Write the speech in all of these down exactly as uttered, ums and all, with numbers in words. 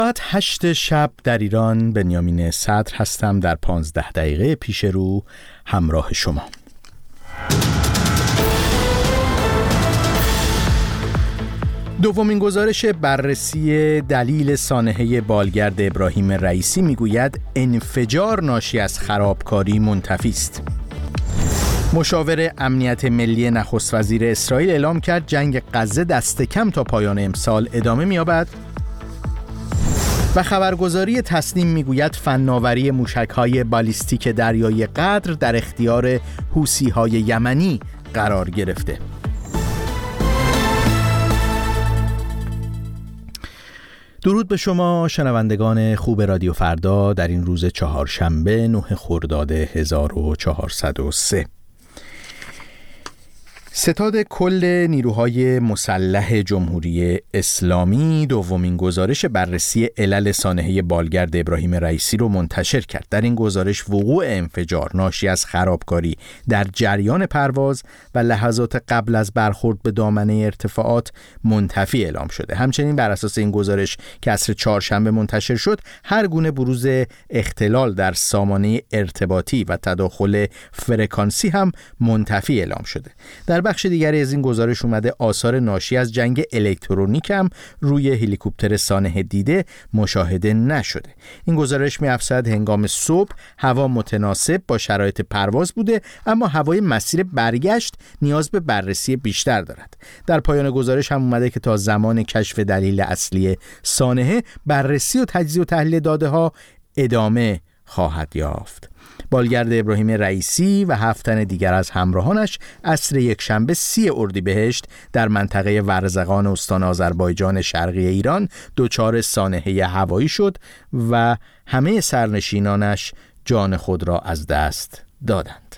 ساعت هشت شب در ایران. بنیامین صدر هستم در پانزده دقیقه پیش رو همراه شما. دومین گزارش بررسی دلیل سانحه بالگرد ابراهیم رئیسی میگوید انفجار ناشی از خرابکاری منتفی است. مشاور امنیت ملی نخست وزیر اسرائیل اعلام کرد جنگ غزه دست کم تا پایان امسال ادامه می‌یابد. و خبرگزاری تسنیم میگوید فناوری موشک‌های بالیستیک دریای قدر در اختیار حوثی‌های یمنی قرار گرفته. درود به شما شنوندگان خوب رادیو فردا در این روز چهارشنبه نه خرداد هزار و چهارصد و سه. ستاد کل نیروهای مسلح جمهوری اسلامی دومین گزارش بررسی علل سانحه بالگرد ابراهیم رئیسی رو منتشر کرد. در این گزارش وقوع انفجار ناشی از خرابکاری در جریان پرواز و لحظات قبل از برخورد به دامنه ارتفاعات منتفی اعلام شده. همچنین بر اساس این گزارش که عصر چهارشنبه منتشر شد، هر گونه بروز اختلال در سامانه ارتباطی و تداخل فرکانسی هم منتفی اعلام شده. در بخش دیگری از این گزارش اومده آثار ناشی از جنگ الکترونیک هم روی هلیکوپتر سانحه دیده مشاهده نشده. این گزارش می‌افزاید هنگام صبح هوا متناسب با شرایط پرواز بوده، اما هوای مسیر برگشت نیاز به بررسی بیشتر دارد. در پایان گزارش هم اومده که تا زمان کشف دلیل اصلی سانحه بررسی و تجزیه و تحلیل داده‌ها ادامه خواهد یافت. بالگرد ابراهیم رئیسی و هفت تن دیگر از همراهانش عصر یکشنبه سی اردیبهشت در منطقه ورزقان استان آذربایجان شرقی ایران دچار سانحه هوایی شد و همه سرنشینانش جان خود را از دست دادند.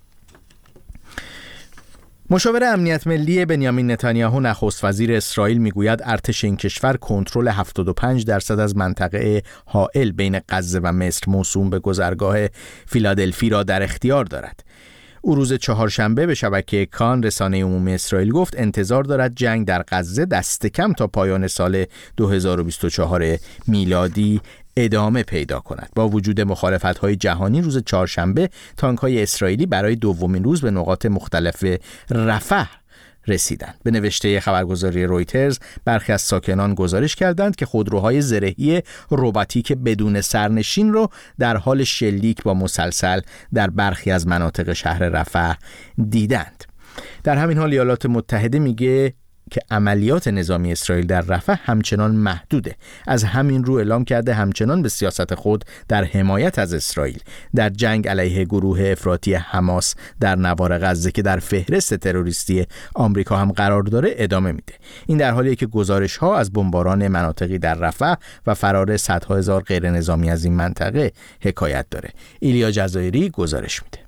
مشاور امنیت ملی بنیامین نتانیاهو نخست وزیر اسرائیل میگوید ارتش این کشور کنترل هفتاد و پنج درصد از منطقه حائل بین غزه و مصر موسوم به گذرگاه فیلادلفی را در اختیار دارد. او روز چهارشنبه به شبکه کان رسانه عمومی اسرائیل گفت انتظار دارد جنگ در غزه دست کم تا پایان سال دو هزار و بیست و چهار میلادی ادامه پیدا کند. با وجود مخالفت‌های جهانی روز چهارشنبه تانک‌های اسرائیلی برای دومین روز به نقاط مختلف رفح رسیدند. به نوشته خبرگزاری رویترز برخی از ساکنان گزارش کردند که خودروهای زرهی رباتیک بدون سرنشین را در حال شلیک با مسلسل در برخی از مناطق شهر رفح دیدند. در همین حال ایالات متحده میگه که عملیات نظامی اسرائیل در رفح همچنان محدوده. از همین رو اعلام کرده همچنان به سیاست خود در حمایت از اسرائیل در جنگ علیه گروه افراطی حماس در نوار غزه که در فهرست تروریستی آمریکا هم قرار داره ادامه میده. این در حالیه که گزارش ها از بمباران مناطقی در رفح و فرار صدها هزار غیر نظامی از این منطقه حکایت داره. ایلیا جزایری گزارش میده.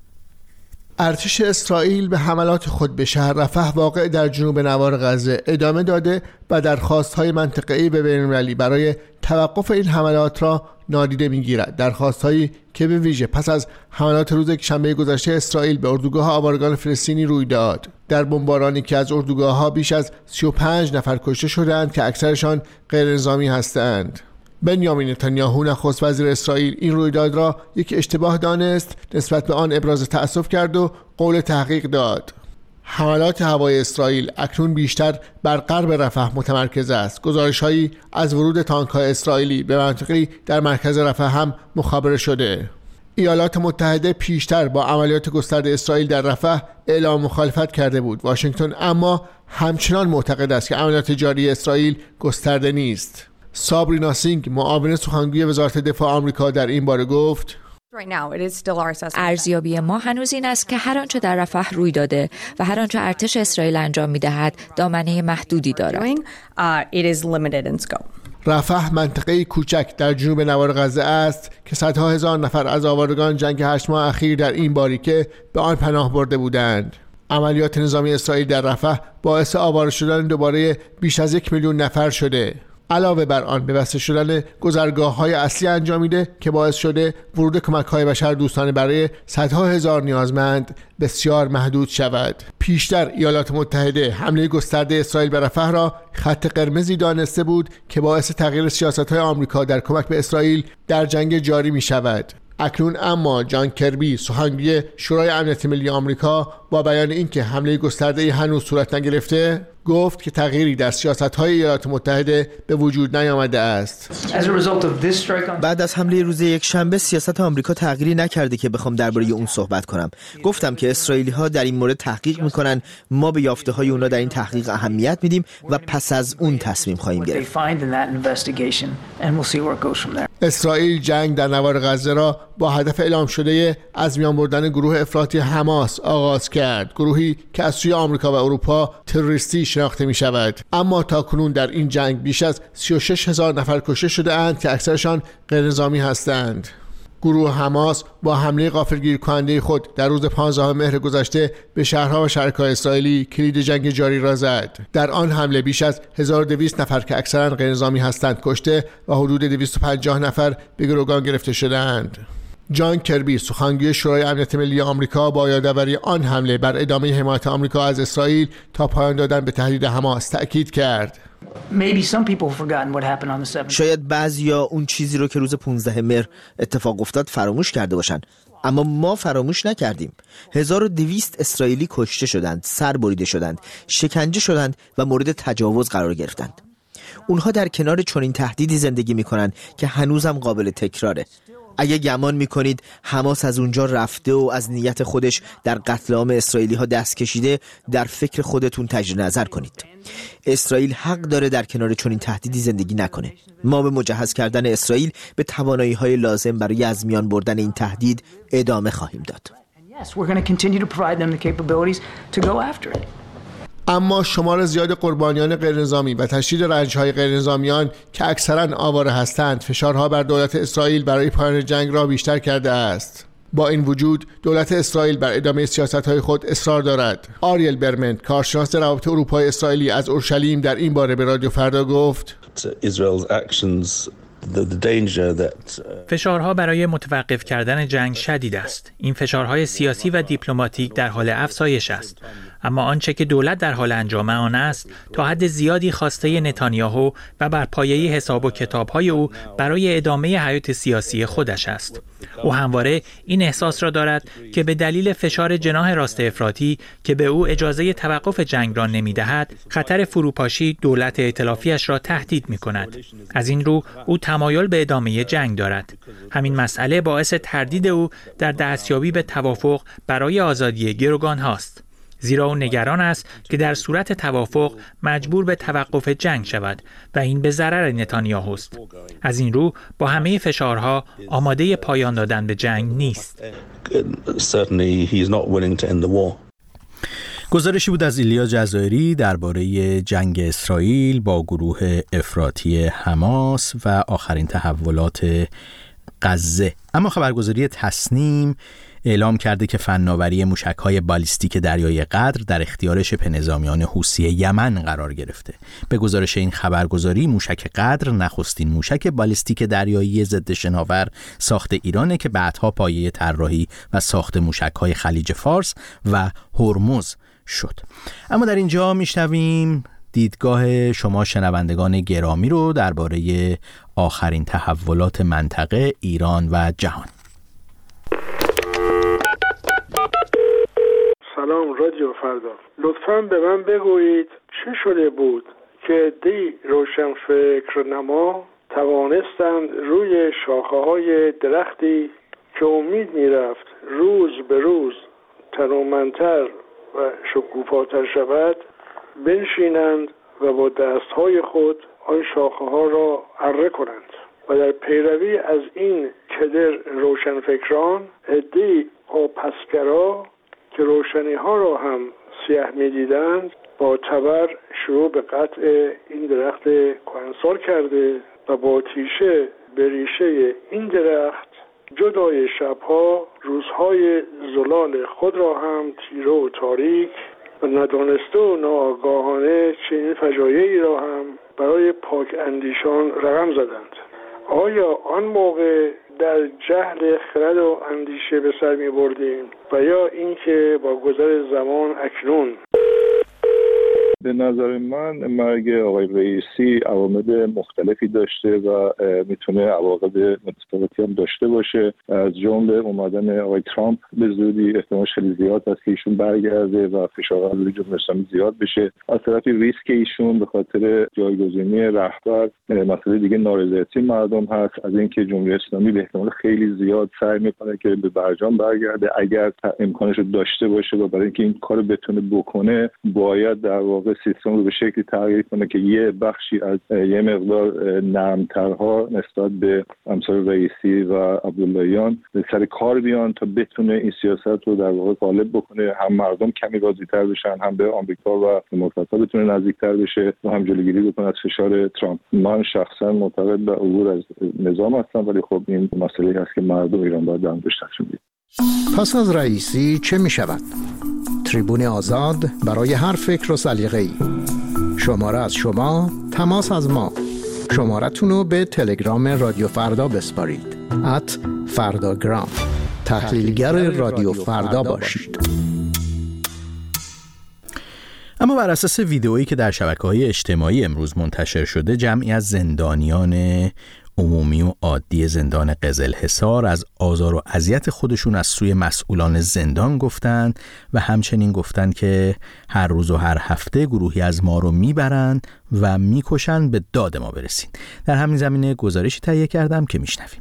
ارتش اسرائیل به حملات خود به شهر رفح واقع در جنوب نوار غزه ادامه داده و درخواست‌های منطقه‌ای به بین‌المللی برای توقف این حملات را نادیده می‌گیرد. درخواست‌هایی که به ویژه پس از حملات روز شنبه گذشته اسرائیل به اردوگاه آوارگان فلسطینی روی داد. در بمبارانی که از اردوگاه‌ها بیش از سی و پنج نفر کشته شدند که اکثرشان غیر نظامی هستند. بنیامین نتانیاهو نخست وزیر اسرائیل این رویداد را یک اشتباه دانست، نسبت به آن ابراز تأسف کرد و قول تحقیق داد. حملات هوایی اسرائیل اکنون بیشتر بر غرب رفح متمرکز است. گزارش‌هایی از ورود تانک‌های اسرائیلی به منطقه‌ای در مرکز رفح هم مخابره شده. ایالات متحده پیشتر با عملیات گسترده اسرائیل در رفح اعلام مخالفت کرده بود. واشنگتن اما همچنان معتقد است که عملیات جاری اسرائیل گسترده نیست. سابرینا سینگ معاون سخنگوی وزارت دفاع آمریکا در این باره گفت ارزیابی ما هنوز این است که هر آنچه در رفح روی داده و هر آنچه ارتش اسرائیل انجام می‌دهد دامنه محدودی دارد. رفح منطقه‌ای کوچک در جنوب نوار غزه است که صدها هزار نفر از آوارگان جنگ هشت ماه اخیر در این باریکه به آن پناه برده بودند. عملیات نظامی اسرائیل در رفح باعث آواره شدن دوباره بیش از یک میلیون نفر شده. علاوه بر آن به بسته شدن گذرگاه‌های اصلی انجامیده که باعث شده ورود کمک‌های بشر دوستانه برای صدها هزار نیازمند بسیار محدود شود. پیشتر ایالات متحده حمله گسترده اسرائیل به رفح را خط قرمزی دانسته بود که باعث تغییر سیاست‌های آمریکا در کمک به اسرائیل در جنگ جاری می‌شود. اکنون اما جان کربی، سخنگوی شورای امنیت ملی آمریکا، با بیان اینکه حمله گسترده هنوز صورت نگرفته، گفت که تغییری در سیاست‌های ایالات متحده به وجود نیامده است. بعد از حمله روز یکشنبه سیاست آمریکا تغییری نکرده که بخوام درباره اون صحبت کنم. گفتم که اسرائیلی‌ها در این مورد تحقیق می‌کنن، ما به یافته‌های اونا در این تحقیق اهمیت میدیم و پس از اون تصمیم خواهیم گرفت. اسرائیل جنگ در نوار غزه را با هدف اعلام شده از میان بردن گروه افراطی حماس آغاز کرد، گروهی که از سوی آمریکا و اروپا تروریستی شناخته می شود. اما تاکنون در این جنگ بیش از سی و شش هزار نفر کشته شده اند که اکثرشان غیر نظامی هستند. گروه حماس با حمله غافلگیر کننده خود در روز پانزدهم مهر گذشته به شهرها و شهرک‌های اسرائیلی کلید جنگ جاری را زد. در آن حمله بیش از هزار و دویست نفر که اکثرا غیر نظامی هستند کشته و حدود دویست و پنجاه نفر به گروگان گرفته شده‌اند. جان کربی، سخنگوی شورای امنیت ملی آمریکا، با یادآوری آن حمله بر ادامه حمایت آمریکا از اسرائیل تا پایان دادن به تهدید حماس تأکید کرد. شاید بعضیا اون چیزی رو که روز پانزدهم مهر اتفاق افتاد فراموش کرده باشن، اما ما فراموش نکردیم. هزار و دویست اسرائیلی کشته شدند، سر بریده شدند، شکنجه شدند و مورد تجاوز قرار گرفتند. اونها در کنار چنین تهدیدی زندگی میکنن که هنوزم قابل تکراره. اگه گمان میکنید حماس از اونجا رفته و از نیت خودش در قتل عام اسرائیلی ها دست کشیده، در فکر خودتون تجدید نظر کنید. اسرائیل حق داره در کنار چنین تهدیدی زندگی نکنه. ما به مجهز کردن اسرائیل به توانایی های لازم برای از میان بردن این تهدید ادامه خواهیم داد. اما شمار زیاد قربانیان غیرنظامی و تشدید رنج‌های غیرنظامیان که اکثراً آواره هستند، فشارها بر دولت اسرائیل برای پایان جنگ را بیشتر کرده است. با این وجود دولت اسرائیل بر ادامه سیاست‌های خود اصرار دارد. آریل برمنت، کارشناس روابط اروپای اسرائیلی از اورشلیم، در این باره به رادیو فردا گفت: فشارها برای متوقف کردن جنگ شدید است. این فشارهای سیاسی و دیپلماتیک در حال افزایش است. اما آنچه که دولت در حال انجام آن است تا حد زیادی خواسته نتانیاهو و بر پایه حساب و کتاب‌های او برای ادامه حیات سیاسی خودش است. او همواره این احساس را دارد که به دلیل فشار جناح راست افراطی که به او اجازه توقف جنگ را نمی‌دهد، خطر فروپاشی دولت ائتلافیش را تهدید می‌کند. از این رو او تمایل به ادامه جنگ دارد. همین مسئله باعث تردید او در دستیابی به توافق برای آزادی گروگان هاست. زیرا او نگران است که در صورت توافق مجبور به توقف جنگ شود و این به ضرر نتانیاهوست. از این رو با همه فشارها آماده پایان دادن به جنگ نیست. گزارشی بود از ایلیا جزایری درباره جنگ اسرائیل با گروه افراطی حماس و آخرین تحولات غزه. اما خبرگزاری تصنیم اعلام کرده که فناوری موشک‌های بالیستیک دریای قدر در اختیار شبه نظامیان حوثی یمن قرار گرفته. به گزارش این خبرگزاری، موشک قدر نخستین موشک بالیستیک دریایی ضد شناور ساخت ایرانه که بعدها پایه طراحی و ساخت موشک‌های خلیج فارس و هرمز شد. اما در اینجا میشنویم دیدگاه شما شنوندگان گرامی رو درباره آخرین تحولات منطقه، ایران و جهان. سلام رادیو فردا، لطفاً به من بگویید چه شده بود که دی روشنفکر نما توانستند روی شاخه‌های درختی که امید می‌رفت روز به روز تنومندتر و شکوفاتر شود بنشینند و با دستهای خود آن شاخه‌ها را اره کنند و در پیروی از این کدر روشنفکران عده‌ای آپسگرا که روشنی ها را هم سیاه می دیدند با تبر شروع به قطع این درخت کهنسال کرده و با تیشه به ریشه این درخت جدای شبها روزهای زلال خود را هم تیره و تاریک و ندانسته و ناآگاهانه چنین فجایعی را هم برای پاک اندیشان رقم زدند. آیا آن موقع در جهل خرد و اندیشه به سر می بردیم و یا اینکه با گذر زمان اکنون؟ به نظر من مرگ آقای رئیسی عوامل مختلفی داشته و میتونه عواقب متفاوتی هم داشته باشه. از جمله اومدن آقای ترامپ به زودی احتمالش خیلی زیاد هست که ایشون برگرده و فشارها روی جمهوری اسلامی زیاد بشه. از طرفی ریسک ایشون به خاطر جایگزینی رهبر، مسئله دیگه نارضایتی مردم هست از اینکه جمهوری اسلامی به احتمال خیلی زیاد سعی میکنه که به برجام برگرده. اگر امکانش رو داشته باشه و برای اینکه این کارو بتونه بکنه باید در واقع سیستم رو به شکلی تغییر کنه که یه بخشی از یه مقدار نرمترها نسبت به امثال رئیسی و عبداللهیان سر کار بیان تا بتونه این سیاست رو در واقع غالب بکنه، هم مردم کمی راضی‌تر بشن، هم به آمریکا و دموکرات‌ها بتونه نزدیکتر بشه و هم جلوگیری بکنه از فشار ترامپ. من شخصا معتقد به عبور از نظام هستم، ولی خب این مسئله هست که مردم ایران باید درموش تصمیم بگیرن. پس از رئیسی چه می شود؟ تریبون آزاد برای هر فکر و سلیقه‌ای. شماره از شما، تماس از ما. شمارتون رو به تلگرام رادیو فردا بسپارید. ات فرداگرام. تحلیلگر رادیو فردا باشید. اما بر اساس ویدئویی که در شبکه‌های اجتماعی امروز منتشر شده، جمعی از زندانیان عمومی و عادی زندان قزلحصار از آزار و اذیت خودشون از سوی مسئولان زندان گفتند و همچنین گفتند که هر روز و هر هفته گروهی از ما رو میبرند و میکشن، به داد ما برسین. در همین زمینه گزارشی تهیه کردم که میشنویم.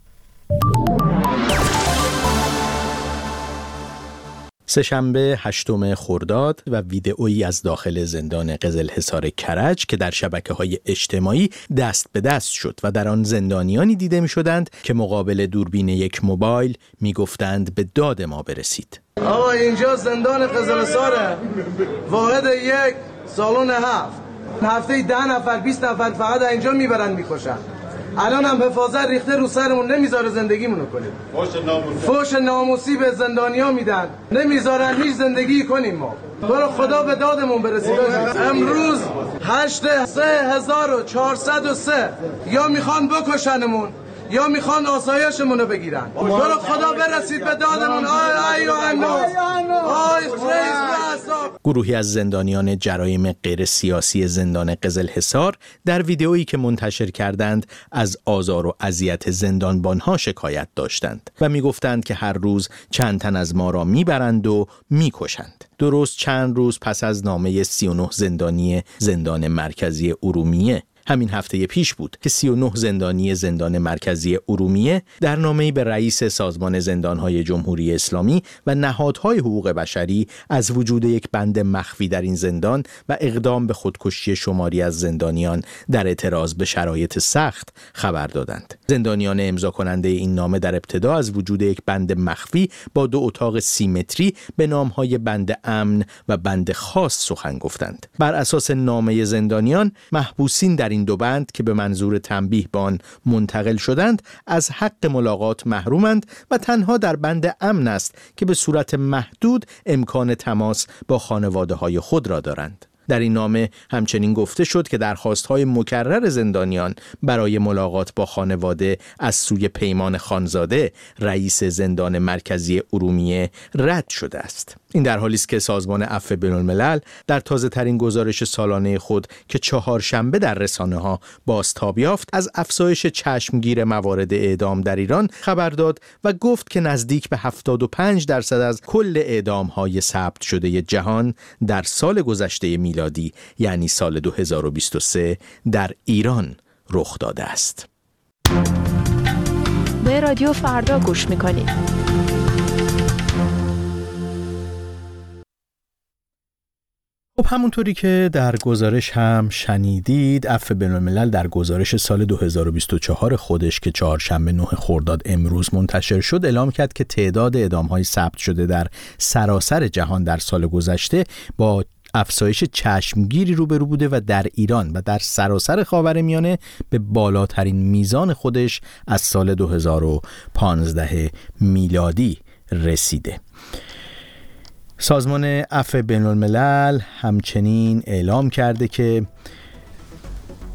سه‌شنبه هشتم خرداد و ویدئویی از داخل زندان قزلحصار کرج که در شبکه‌های اجتماعی دست به دست شد و در آن زندانیانی دیده می‌شدند که مقابل دوربین یک موبایل می‌گفتند به داد ما برسید. آقا اینجا زندان قزلحصاره، واحد یک، سالن هفت، هفته ده نفر بیست نفر فقط اینجا میبرن میکشن. الان هم حفاظت ریخته رو سرمون، نمیذاره زندگیمونو کنیم. فوش ناموسی فوش ناموسی به زندانیا میدن، نمیذارن هیچ زندگی کنیم. ما برو خدا به دادمون برسید. امروز هشت سه هزار و چهارصد و سه یا میخوان بکشنمون یا میخوان آسایشمون رو بگیرن. برو خدا برسید به دادمون. آی آی آی گروهی از زندانیان جرایم غیر سیاسی زندان قزلحصار در ویدئویی که منتشر کردند از آزار و اذیت زندانبانها شکایت داشتند و میگفتند که هر روز چند تن از ما را میبرند و میکشند. درست چند روز پس از نامه سی و نه زندانی زندان مرکزی ارومیه، همین هفته پیش بود که سی و نه زندانی زندان مرکزی ارومیه در نامه‌ای به رئیس سازمان زندان‌های جمهوری اسلامی و نهادهای حقوق بشری از وجود یک بند مخفی در این زندان و اقدام به خودکشی شماری از زندانیان در اعتراض به شرایط سخت خبر دادند. زندانیان امضا کننده این نامه در ابتدا از وجود یک بند مخفی با دو اتاق سی متری به نام‌های بند امن و بند خاص سخن گفتند. بر اساس نامه زندانیان، محبوسین در این دو بند که به منظور تنبیه به آن منتقل شدند از حق ملاقات محرومند و تنها در بند امن است که به صورت محدود امکان تماس با خانواده‌های خود را دارند. در این نامه همچنین گفته شد که درخواست‌های مکرر زندانیان برای ملاقات با خانواده از سوی پیمان خانزاده، رئیس زندان مرکزی ارومیه، رد شده است. این در حالی است که سازمان عفو بین‌الملل در تازه‌ترین گزارش سالانه خود که چهارشنبه در رسانه‌ها بازتاب یافت از افزایش چشمگیر موارد اعدام در ایران خبر داد و گفت که نزدیک به هفتاد و پنج درصد از کل اعدام‌های ثبت شده جهان در سال گذشته میلادی یعنی سال دو هزار و بیست و سه در ایران رخ داده است. به رادیو فردا گوش می‌کنید. خب همونطوری که در گزارش هم شنیدید، عفو بین‌الملل در گزارش سال دو هزار و بیست و چهار خودش که چهارشنبه نه خرداد امروز منتشر شد اعلام کرد که تعداد اعدام‌های ثبت شده در سراسر جهان در سال گذشته با افزایش چشمگیری روبرو بوده و در ایران و در سراسر خاورمیانه به بالاترین میزان خودش از سال دو هزار و پانزده میلادی رسیده. سازمان عفو بین‌الملل همچنین اعلام کرده که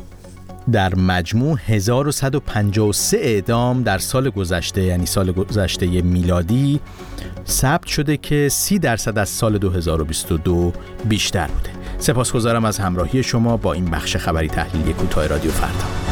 در مجموع هزار و صد و پنجاه و سه اعدام در سال گذشته، یعنی سال گذشته میلادی، ثبت شده که سی درصد از سال دو هزار و بیست و دو بیشتر بوده. سپاسگزارم از همراهی شما با این بخش خبری تحلیلی کوتاه رادیو فردا.